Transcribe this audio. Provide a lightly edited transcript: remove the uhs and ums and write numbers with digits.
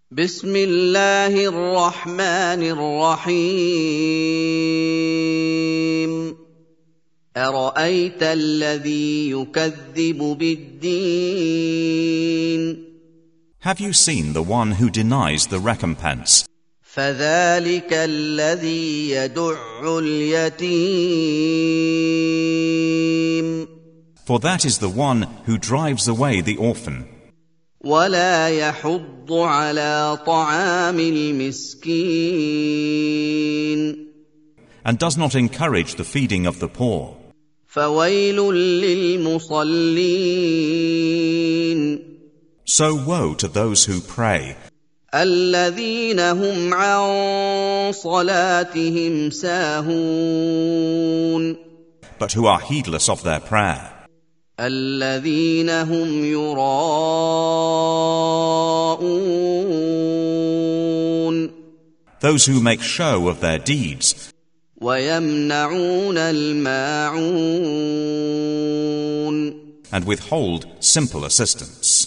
بسم الله الرحمن الرحيم أرأيت الذي يكذب بالدين Have you seen the one who denies the recompense? فذلك الذي يدع اليتيم For that is the one who drives away the orphan, ولا يحض على طعام المسكين and does not encourage the feeding of the poor. فويل للمصلين So woe to those who pray, الذين هم عن صلاتهم ساهون but who are heedless of their prayer, الذين هم يراءون those who make show of their deeds, ويمنعون الماعون and withhold simple assistance.